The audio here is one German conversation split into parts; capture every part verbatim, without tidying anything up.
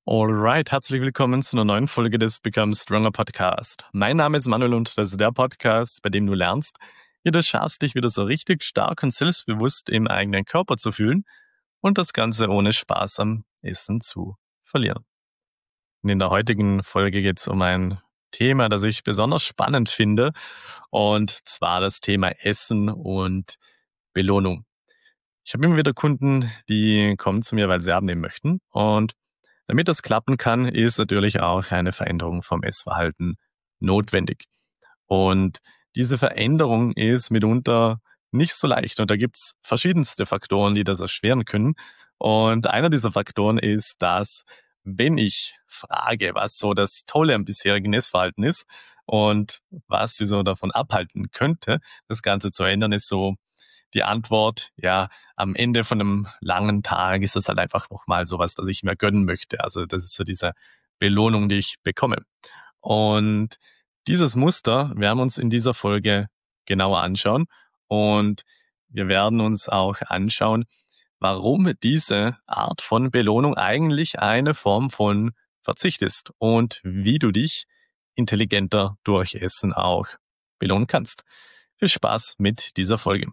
Alright, herzlich willkommen zu einer neuen Folge des Become Stronger Podcast. Mein Name ist Manuel und das ist der Podcast, bei dem du lernst, wie du es schaffst, dich wieder so richtig stark und selbstbewusst im eigenen Körper zu fühlen und das Ganze ohne Spaß am Essen zu verlieren. Und in der heutigen Folge geht es um ein Thema, das ich besonders spannend finde, und zwar das Thema Essen und Belohnung. Ich habe immer wieder Kunden, die kommen zu mir, weil sie abnehmen möchten, und damit das klappen kann, ist natürlich auch eine Veränderung vom Essverhalten notwendig. Und diese Veränderung ist mitunter nicht so leicht. Und da gibt's verschiedenste Faktoren, die das erschweren können. Und einer dieser Faktoren ist, dass, wenn ich frage, was so das Tolle am bisherigen Essverhalten ist und was sie so davon abhalten könnte, das Ganze zu ändern, ist so die Antwort, ja, am Ende von einem langen Tag ist das halt einfach nochmal sowas, was ich mir gönnen möchte. Also das ist so diese Belohnung, die ich bekomme. Und dieses Muster werden wir uns in dieser Folge genauer anschauen. Und wir werden uns auch anschauen, warum diese Art von Belohnung eigentlich eine Form von Verzicht ist und wie du dich intelligenter durch Essen auch belohnen kannst. Viel Spaß mit dieser Folge.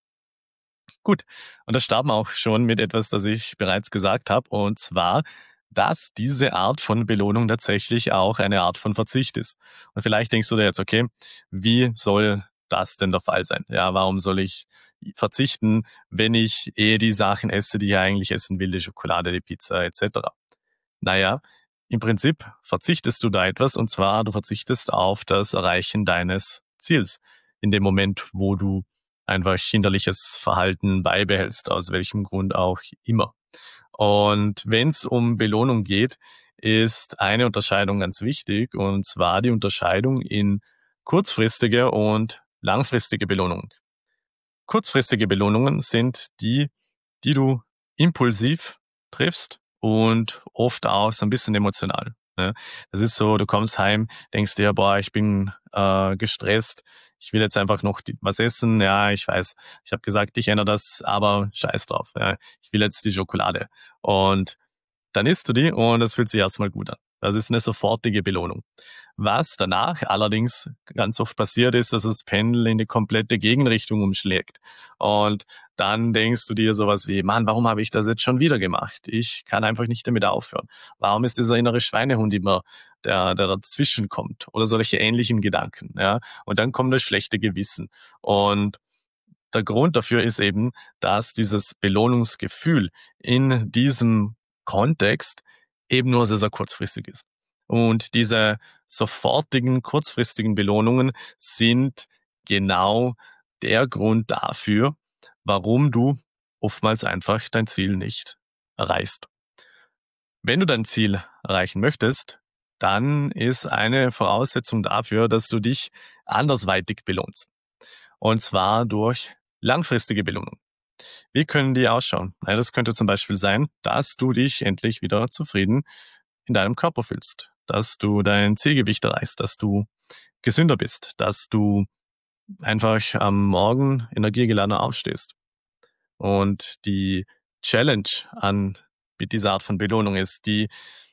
Gut, und da starten wir auch schon mit etwas, das ich bereits gesagt habe, und zwar, dass diese Art von Belohnung tatsächlich auch eine Art von Verzicht ist. Und vielleicht denkst du dir jetzt, okay, wie soll das denn der Fall sein? Ja, warum soll ich verzichten, wenn ich eh die Sachen esse, die ich eigentlich essen will, die Schokolade, die Pizza et cetera? Naja, im Prinzip verzichtest du da etwas, und zwar du verzichtest auf das Erreichen deines Ziels. In dem Moment, wo du einfach hinderliches Verhalten beibehältst, aus welchem Grund auch immer. Und wenn es um Belohnung geht, ist eine Unterscheidung ganz wichtig, und zwar die Unterscheidung in kurzfristige und langfristige Belohnungen. Kurzfristige Belohnungen sind die, die du impulsiv triffst und oft auch so ein bisschen emotional. Ne? Das ist so, du kommst heim, denkst dir, boah, ich bin äh, gestresst, ich will jetzt einfach noch die, was essen. Ja, ich weiß, ich habe gesagt, ich ändere das, aber scheiß drauf. Ja. Ich will jetzt die Schokolade. Und dann isst du die und es fühlt sich erstmal gut an. Das ist eine sofortige Belohnung. Was danach allerdings ganz oft passiert ist, dass das Pendel in die komplette Gegenrichtung umschlägt. Und dann denkst du dir sowas wie, Mann, warum habe ich das jetzt schon wieder gemacht? Ich kann einfach nicht damit aufhören. Warum ist dieser innere Schweinehund immer, der, der dazwischen kommt? Oder solche ähnlichen Gedanken. Ja? Und dann kommt das schlechte Gewissen. Und der Grund dafür ist eben, dass dieses Belohnungsgefühl in diesem Kontext eben nur sehr, sehr kurzfristig ist. Und diese sofortigen, kurzfristigen Belohnungen sind genau der Grund dafür, warum du oftmals einfach dein Ziel nicht erreichst. Wenn du dein Ziel erreichen möchtest, dann ist eine Voraussetzung dafür, dass du dich andersweitig belohnst. Und zwar durch langfristige Belohnung. Wie können die ausschauen? Ja, das könnte zum Beispiel sein, dass du dich endlich wieder zufrieden in deinem Körper fühlst, dass du dein Zielgewicht erreichst, dass du gesünder bist, dass du einfach am Morgen energiegeladener aufstehst. Und die Challenge an mit dieser Art von Belohnung ist, die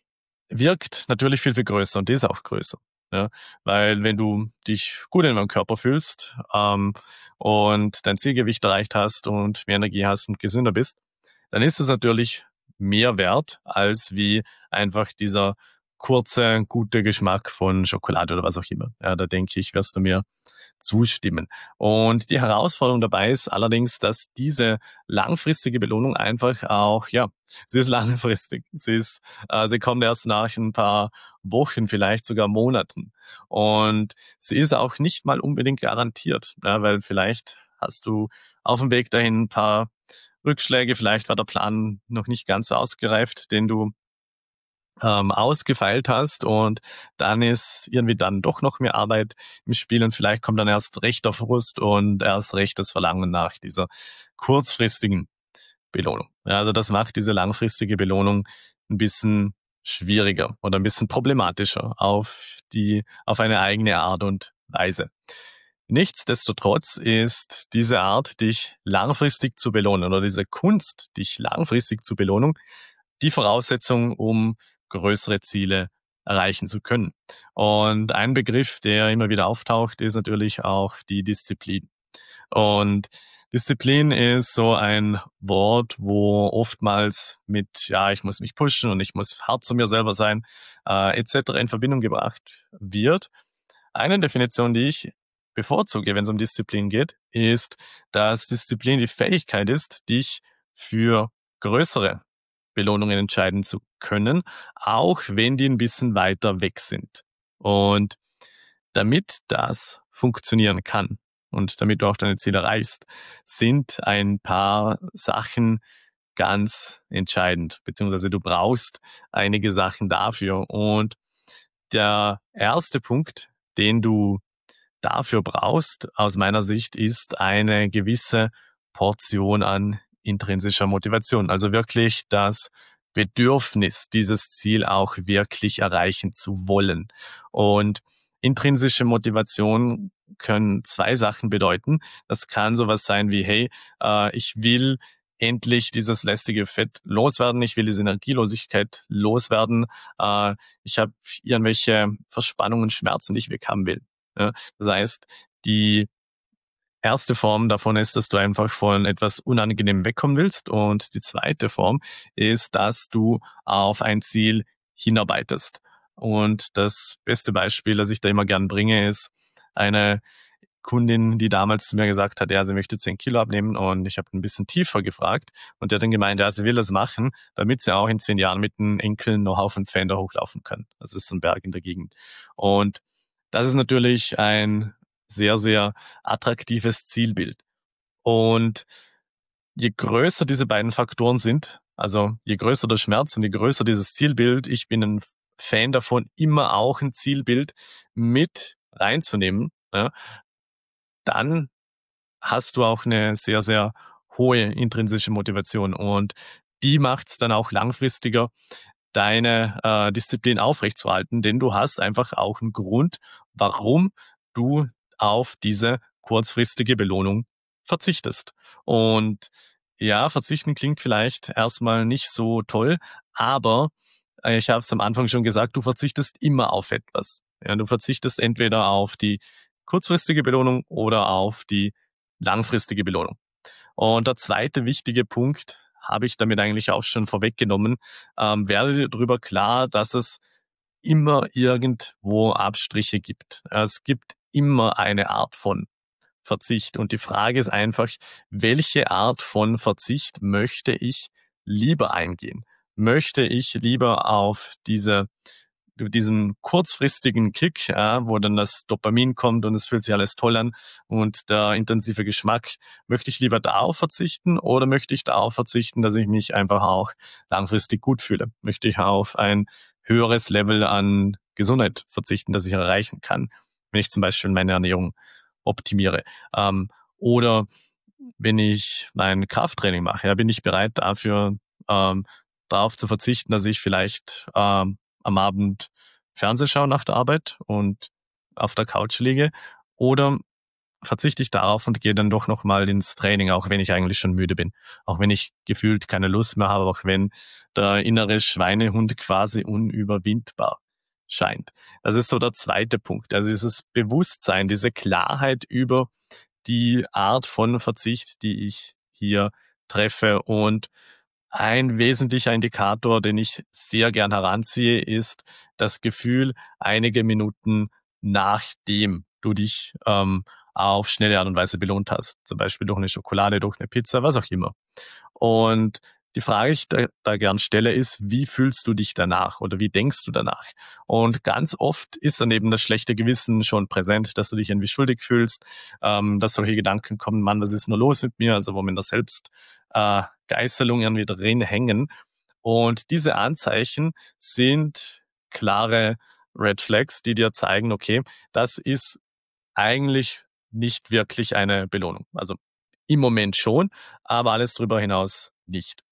wirkt natürlich viel, viel größer, und die ist auch größer. Ja? Weil wenn du dich gut in deinem Körper fühlst ähm, und dein Zielgewicht erreicht hast und mehr Energie hast und gesünder bist, dann ist es natürlich mehr wert, als wie einfach dieser kurze, gute Geschmack von Schokolade oder was auch immer. Ja, da denke ich, wirst du mir zustimmen. Und die Herausforderung dabei ist allerdings, dass diese langfristige Belohnung einfach auch, ja, sie ist langfristig. Sie ist, äh, sie kommt erst nach ein paar Wochen, vielleicht sogar Monaten. Und sie ist auch nicht mal unbedingt garantiert, ja, weil vielleicht hast du auf dem Weg dahin ein paar Rückschläge, vielleicht war der Plan noch nicht ganz so ausgereift, den du ähm, ausgefeilt hast, und dann ist irgendwie dann doch noch mehr Arbeit im Spiel, und vielleicht kommt dann erst recht der Frust und erst recht das Verlangen nach dieser kurzfristigen Belohnung. Ja, also das macht diese langfristige Belohnung ein bisschen schwieriger oder ein bisschen problematischer auf die, auf eine eigene Art und Weise. Nichtsdestotrotz ist diese Art, dich langfristig zu belohnen, oder diese Kunst, dich langfristig zu belohnen, die Voraussetzung, um größere Ziele erreichen zu können. Und ein Begriff, der immer wieder auftaucht, ist natürlich auch die Disziplin. Und Disziplin ist so ein Wort, wo oftmals mit, ja, ich muss mich pushen und ich muss hart zu mir selber sein, äh, et cetera in Verbindung gebracht wird. Eine Definition, die ich bevorzuge, wenn es um Disziplin geht, ist, dass Disziplin die Fähigkeit ist, dich für größere Belohnungen entscheiden zu können, auch wenn die ein bisschen weiter weg sind. Und damit das funktionieren kann und damit du auch deine Ziele erreichst, sind ein paar Sachen ganz entscheidend, beziehungsweise du brauchst einige Sachen dafür. Und der erste Punkt, den du dafür brauchst, aus meiner Sicht, ist eine gewisse Portion an intrinsischer Motivation. Also wirklich das Bedürfnis, dieses Ziel auch wirklich erreichen zu wollen. Und intrinsische Motivation können zwei Sachen bedeuten. Das kann sowas sein wie, hey, äh, ich will endlich dieses lästige Fett loswerden, ich will diese Energielosigkeit loswerden, äh, ich habe irgendwelche Verspannungen, Schmerzen, die ich weg haben will. Ja? Das heißt, die erste Form davon ist, dass du einfach von etwas Unangenehmem wegkommen willst. Und die zweite Form ist, dass du auf ein Ziel hinarbeitest. Und das beste Beispiel, das ich da immer gern bringe, ist eine Kundin, die damals zu mir gesagt hat, ja, sie möchte zehn Kilo abnehmen, und ich habe ein bisschen tiefer gefragt und die hat dann gemeint, ja, sie will das machen, damit sie auch in zehn Jahren mit den Enkeln noch auf den Pfänder hochlaufen kann. Das ist so ein Berg in der Gegend. Und das ist natürlich ein sehr, sehr attraktives Zielbild. Und je größer diese beiden Faktoren sind, also je größer der Schmerz und je größer dieses Zielbild, ich bin ein Fan davon, immer auch ein Zielbild mit reinzunehmen, ja, dann hast du auch eine sehr, sehr hohe intrinsische Motivation, und die macht es dann auch langfristiger, deine äh, Disziplin aufrechtzuerhalten, denn du hast einfach auch einen Grund, warum du auf diese kurzfristige Belohnung verzichtest. Und ja, verzichten klingt vielleicht erstmal nicht so toll, aber äh, ich habe es am Anfang schon gesagt, du verzichtest immer auf etwas. Ja, du verzichtest entweder auf die kurzfristige Belohnung oder auf die langfristige Belohnung. Und der zweite wichtige Punkt habe ich damit eigentlich auch schon vorweggenommen. Ähm, werde dir darüber klar, dass es immer irgendwo Abstriche gibt. Es gibt immer eine Art von Verzicht. Und die Frage ist einfach, welche Art von Verzicht möchte ich lieber eingehen? Möchte ich lieber auf diese diesen kurzfristigen Kick, ja, wo dann das Dopamin kommt und es fühlt sich alles toll an und der intensive Geschmack, möchte ich lieber darauf verzichten oder möchte ich darauf verzichten, dass ich mich einfach auch langfristig gut fühle? Möchte ich auf ein höheres Level an Gesundheit verzichten, das ich erreichen kann, wenn ich zum Beispiel meine Ernährung optimiere? Ähm, oder wenn ich mein Krafttraining mache, ja, bin ich bereit dafür, ähm, darauf zu verzichten, dass ich vielleicht ähm, am Abend Fernseh schaue nach der Arbeit und auf der Couch liege, oder verzichte ich darauf und gehe dann doch nochmal ins Training, auch wenn ich eigentlich schon müde bin, auch wenn ich gefühlt keine Lust mehr habe, auch wenn der innere Schweinehund quasi unüberwindbar scheint. Das ist so der zweite Punkt. Also dieses Bewusstsein, diese Klarheit über die Art von Verzicht, die ich hier treffe. Und ein wesentlicher Indikator, den ich sehr gern heranziehe, ist das Gefühl, einige Minuten nachdem du dich ähm, auf schnelle Art und Weise belohnt hast. Zum Beispiel durch eine Schokolade, durch eine Pizza, was auch immer. Und die Frage, die ich da, da gern stelle, ist, wie fühlst du dich danach oder wie denkst du danach? Und ganz oft ist dann eben das schlechte Gewissen schon präsent, dass du dich irgendwie schuldig fühlst, ähm, dass solche Gedanken kommen, Mann, was ist nur los mit mir? Also wo man da selbst äh, Geißelung irgendwie drin hängen. Und diese Anzeichen sind klare Red Flags, die dir zeigen, okay, das ist eigentlich nicht wirklich eine Belohnung. Also im Moment schon, aber alles darüber hinaus nicht.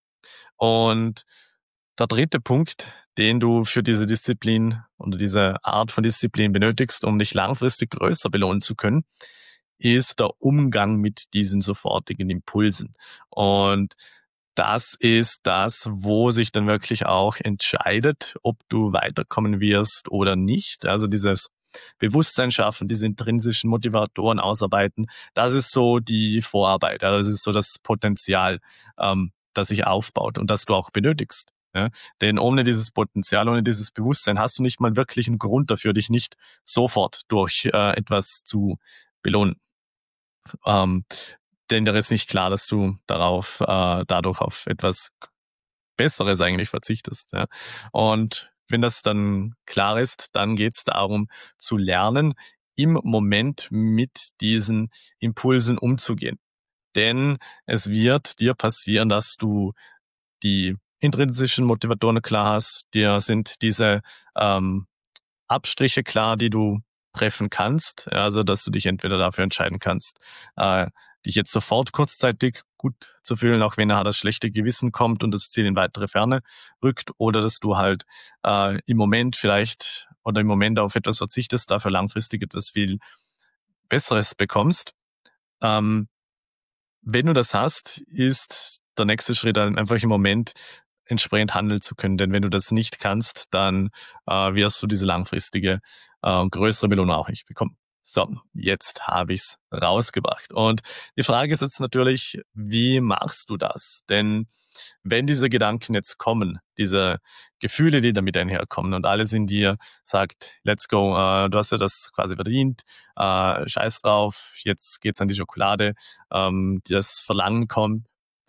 Und der dritte Punkt, den du für diese Disziplin oder diese Art von Disziplin benötigst, um dich langfristig größer belohnen zu können, ist der Umgang mit diesen sofortigen Impulsen. Und das ist das, wo sich dann wirklich auch entscheidet, ob du weiterkommen wirst oder nicht. Also dieses Bewusstsein schaffen, diese intrinsischen Motivatoren ausarbeiten, das ist so die Vorarbeit. Ja, das ist so das Potenzial, ähm, das sich aufbaut und das du auch benötigst. Ja? Denn ohne dieses Potenzial, ohne dieses Bewusstsein hast du nicht mal wirklich einen Grund dafür, dich nicht sofort durch äh, etwas zu belohnen. Ähm, denn dir ist nicht klar, dass du darauf äh, dadurch auf etwas Besseres eigentlich verzichtest. Ja. Und wenn das dann klar ist, dann geht es darum zu lernen, im Moment mit diesen Impulsen umzugehen. Denn es wird dir passieren, dass du die intrinsischen Motivatoren klar hast, dir sind diese ähm, Abstriche klar, die du treffen kannst. Ja, also, dass du dich entweder dafür entscheiden kannst, äh, dich jetzt sofort kurzzeitig gut zu fühlen, auch wenn nachher das schlechte Gewissen kommt und das Ziel in weitere Ferne rückt, oder dass du halt äh, im Moment vielleicht oder im Moment auf etwas verzichtest, dafür langfristig etwas viel Besseres bekommst. Ähm, wenn du das hast, ist der nächste Schritt dann einfach im Moment entsprechend handeln zu können. Denn wenn du das nicht kannst, dann äh, wirst du diese langfristige äh, größere Belohnung auch nicht bekommen. So, jetzt habe ich's rausgebracht. Und die Frage ist jetzt natürlich, wie machst du das? Denn wenn diese Gedanken jetzt kommen, diese Gefühle, die damit einherkommen und alles in dir sagt, let's go, äh, du hast ja das quasi verdient, äh, scheiß drauf, jetzt geht's an die Schokolade, ähm, das Verlangen kommt,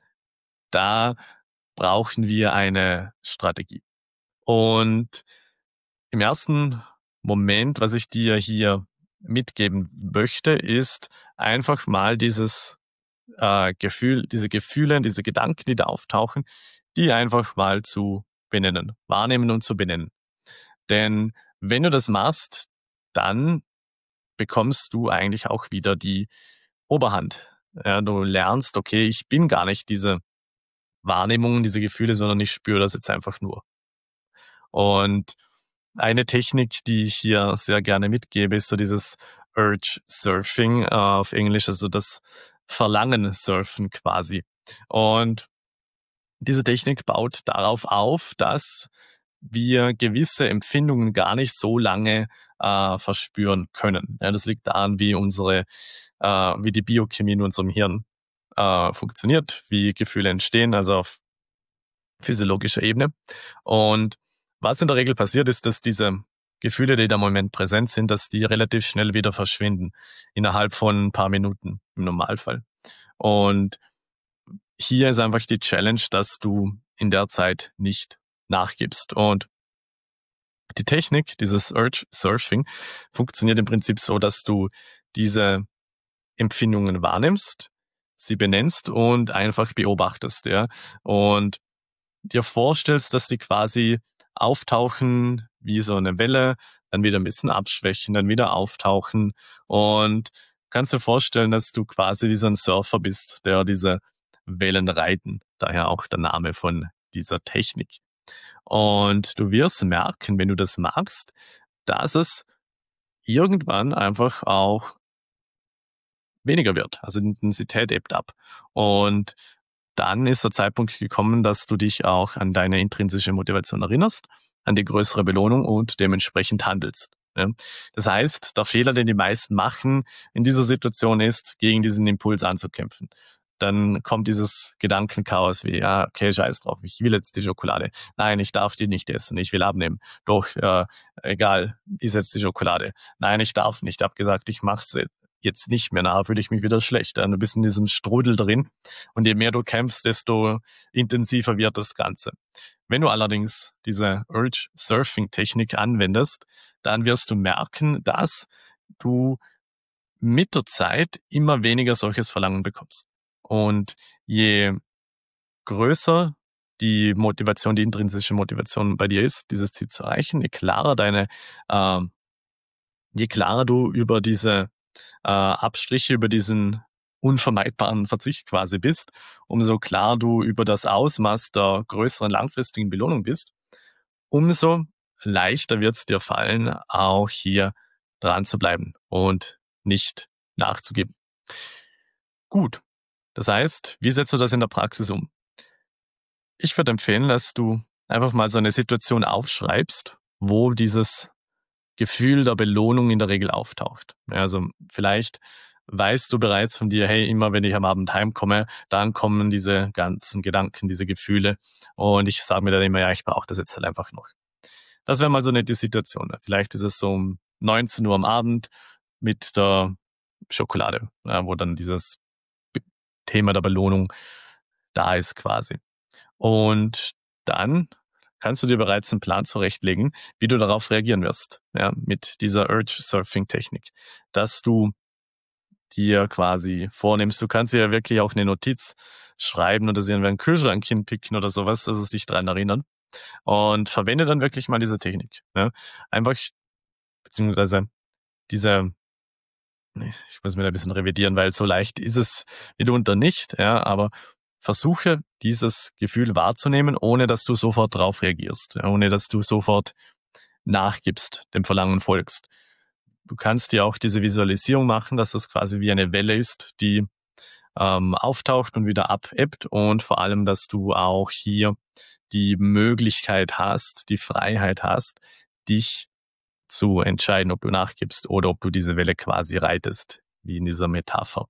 da brauchen wir eine Strategie. Und im ersten Moment, was ich dir hier mitgeben möchte, ist einfach mal dieses äh, Gefühl, diese Gefühle, diese Gedanken, die da auftauchen, die einfach mal zu benennen, wahrnehmen und zu benennen. Denn wenn du das machst, dann bekommst du eigentlich auch wieder die Oberhand. Ja, du lernst, okay, ich bin gar nicht diese Wahrnehmungen, diese Gefühle, sondern ich spüre das jetzt einfach nur. Und eine Technik, die ich hier sehr gerne mitgebe, ist so dieses Urge Surfing äh, auf Englisch, also das Verlangen surfen quasi. Und diese Technik baut darauf auf, dass wir gewisse Empfindungen gar nicht so lange äh, verspüren können. Ja, das liegt daran, wie unsere, äh, wie die Biochemie in unserem Hirn äh, funktioniert, wie Gefühle entstehen, also auf physiologischer Ebene. Und was in der Regel passiert, ist, dass diese Gefühle, die da im Moment präsent sind, dass die relativ schnell wieder verschwinden, innerhalb von ein paar Minuten im Normalfall. Und hier ist einfach die Challenge, dass du in der Zeit nicht nachgibst. Und die Technik, dieses Urge Surfing, funktioniert im Prinzip so, dass du diese Empfindungen wahrnimmst, sie benennst und einfach beobachtest, ja. Und dir vorstellst, dass die quasi auftauchen wie so eine Welle, dann wieder ein bisschen abschwächen, dann wieder auftauchen und kannst dir vorstellen, dass du quasi wie so ein Surfer bist, der diese Wellen reiten, daher auch der Name von dieser Technik. Und du wirst merken, wenn du das magst, dass es irgendwann einfach auch weniger wird. Also die Intensität ebbt ab. Und dann ist der Zeitpunkt gekommen, dass du dich auch an deine intrinsische Motivation erinnerst, an die größere Belohnung und dementsprechend handelst. Ja. Das heißt, der Fehler, den die meisten machen in dieser Situation ist, gegen diesen Impuls anzukämpfen. Dann kommt dieses Gedankenchaos wie, ja, okay, scheiß drauf, ich will jetzt die Schokolade. Nein, ich darf die nicht essen, ich will abnehmen. Doch, äh, egal, iss jetzt die Schokolade. Nein, ich darf nicht, ich habe gesagt, ich mach's jetzt nicht mehr, nachher fühle ich mich wieder schlecht. Du bist in diesem Strudel drin und je mehr du kämpfst, desto intensiver wird das Ganze. Wenn du allerdings diese Urge-Surfing-Technik anwendest, dann wirst du merken, dass du mit der Zeit immer weniger solches Verlangen bekommst. Und je größer die Motivation, die intrinsische Motivation bei dir ist, dieses Ziel zu erreichen, je klarer deine, äh, je klarer du über diese äh, Abstriche, über diesen unvermeidbaren Verzicht quasi bist, umso klar du über das Ausmaß der größeren langfristigen Belohnung bist, umso leichter wird es dir fallen, auch hier dran zu bleiben und nicht nachzugeben. Gut, das heißt, wie setzt du das in der Praxis um? Ich würde empfehlen, dass du einfach mal so eine Situation aufschreibst, wo dieses Gefühl der Belohnung in der Regel auftaucht. Ja, also vielleicht weißt du bereits von dir, hey, immer wenn ich am Abend heimkomme, dann kommen diese ganzen Gedanken, diese Gefühle und ich sage mir dann immer, ja, ich brauche das jetzt halt einfach noch. Das wäre mal so eine die Situation. Ne? Vielleicht ist es so um neunzehn Uhr am Abend mit der Schokolade, ja, wo dann dieses Be- Thema der Belohnung da ist quasi. Und dann kannst du dir bereits einen Plan zurechtlegen, wie du darauf reagieren wirst, ja, mit dieser Urge-Surfing-Technik, dass du dir quasi vornimmst. Du kannst dir ja wirklich auch eine Notiz schreiben oder sie an einen Kühlschrank hinpicken oder sowas, dass es dich dran erinnert. Und verwende dann wirklich mal diese Technik. Ne? Einfach, beziehungsweise diese, nee, ich muss mir da ein bisschen revidieren, weil so leicht ist es mitunter nicht, ja, aber versuche dieses Gefühl wahrzunehmen, ohne dass du sofort drauf reagierst, ja, ohne dass du sofort nachgibst, dem Verlangen folgst. Du kannst dir auch diese Visualisierung machen, dass das quasi wie eine Welle ist, die ähm, auftaucht und wieder abebbt und vor allem, dass du auch hier die Möglichkeit hast, die Freiheit hast, dich zu entscheiden, ob du nachgibst oder ob du diese Welle quasi reitest, wie in dieser Metapher.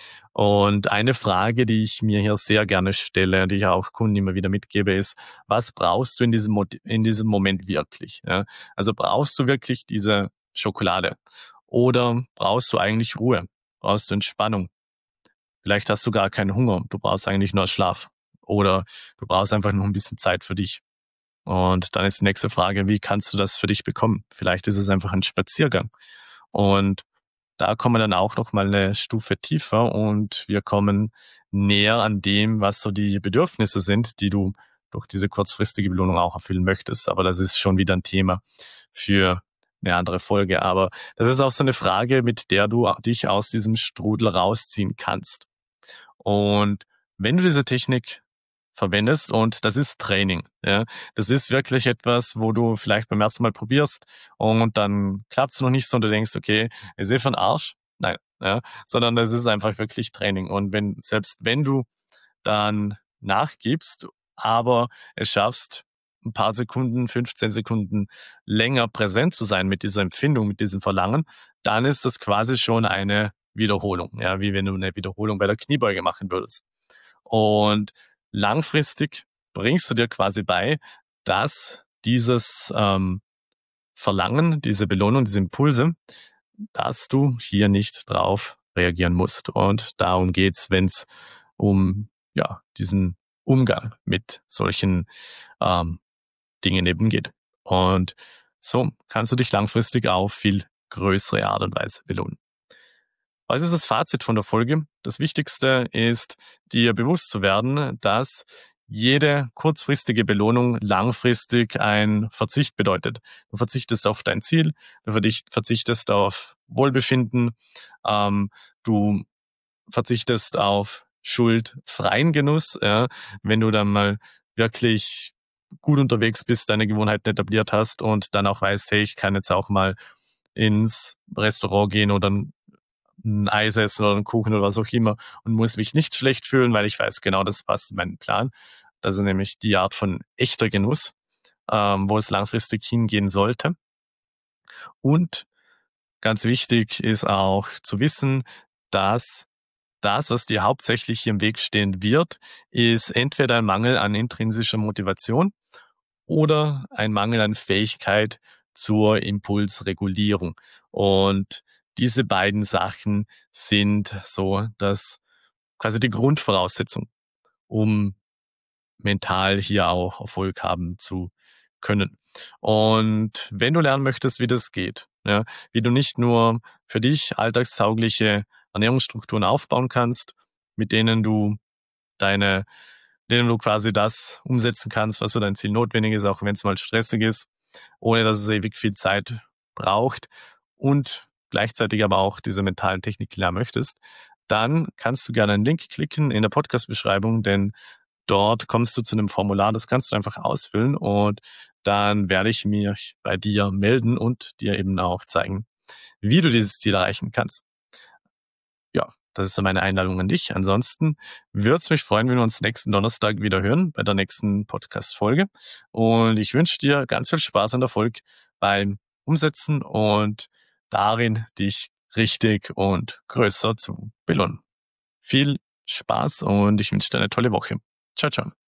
Und eine Frage, die ich mir hier sehr gerne stelle, die ich auch Kunden immer wieder mitgebe, ist, was brauchst du in diesem, in diesem Moment wirklich? Ja? Also brauchst du wirklich diese Schokolade? Oder brauchst du eigentlich Ruhe? Brauchst du Entspannung? Vielleicht hast du gar keinen Hunger. Du brauchst eigentlich nur Schlaf. Oder du brauchst einfach noch ein bisschen Zeit für dich. Und dann ist die nächste Frage, wie kannst du das für dich bekommen? Vielleicht ist es einfach ein Spaziergang. Und da kommen wir dann auch noch mal eine Stufe tiefer und wir kommen näher an dem, was so die Bedürfnisse sind, die du durch diese kurzfristige Belohnung auch erfüllen möchtest. Aber das ist schon wieder ein Thema für eine andere Folge. Aber das ist auch so eine Frage, mit der du dich aus diesem Strudel rausziehen kannst. Und wenn du diese Technik verwendest und das ist Training, ja, das ist wirklich etwas, wo du vielleicht beim ersten Mal probierst und dann klappt's noch nicht so und du denkst, okay, ist eh für den Arsch. Nein, ja, sondern das ist einfach wirklich Training. Und wenn, selbst wenn du dann nachgibst, aber es schaffst, ein paar Sekunden, fünfzehn Sekunden länger präsent zu sein mit dieser Empfindung, mit diesem Verlangen, dann ist das quasi schon eine Wiederholung, ja, wie wenn du eine Wiederholung bei der Kniebeuge machen würdest. Und langfristig bringst du dir quasi bei, dass dieses ähm, Verlangen, diese Belohnung, diese Impulse, dass du hier nicht drauf reagieren musst. Und darum geht's, wenn es um ja diesen Umgang mit solchen ähm, Dingen eben geht. Und so kannst du dich langfristig auf viel größere Art und Weise belohnen. Was ist das Fazit von der Folge? Das Wichtigste ist, dir bewusst zu werden, dass jede kurzfristige Belohnung langfristig ein Verzicht bedeutet. Du verzichtest auf dein Ziel, du verzichtest auf Wohlbefinden, ähm, du verzichtest auf schuldfreien Genuss. Ja, wenn du dann mal wirklich gut unterwegs bist, deine Gewohnheiten etabliert hast und dann auch weißt, hey, ich kann jetzt auch mal ins Restaurant gehen oder ein Eis essen oder einen Kuchen oder was auch immer und muss mich nicht schlecht fühlen, weil ich weiß genau, das passt in meinen Plan. Das ist nämlich die Art von echter Genuss, ähm, wo es langfristig hingehen sollte. Und ganz wichtig ist auch zu wissen, dass das, was dir hauptsächlich hier im Weg stehen wird, ist entweder ein Mangel an intrinsischer Motivation oder ein Mangel an Fähigkeit zur Impulsregulierung. Und diese beiden Sachen sind so dass quasi die Grundvoraussetzung, um mental hier auch Erfolg haben zu können. Und wenn du lernen möchtest, wie das geht, ja, wie du nicht nur für dich alltagstaugliche Ernährungsstrukturen aufbauen kannst, mit denen du deine, denen du quasi das umsetzen kannst, was für dein Ziel notwendig ist, auch wenn es mal stressig ist, ohne dass es ewig viel Zeit braucht und gleichzeitig aber auch diese mentalen Techniken lernen möchtest, dann kannst du gerne einen Link klicken in der Podcast-Beschreibung, denn dort kommst du zu einem Formular, das kannst du einfach ausfüllen und dann werde ich mich bei dir melden und dir eben auch zeigen, wie du dieses Ziel erreichen kannst. Ja, Das ist so meine Einladung an dich. Ansonsten würde es mich freuen, wenn wir uns nächsten Donnerstag wieder hören bei der nächsten Podcast-Folge. Und ich wünsche dir ganz viel Spaß und Erfolg beim Umsetzen und darin, dich richtig und größer zu belohnen. Viel Spaß und ich wünsche dir eine tolle Woche. Ciao, ciao.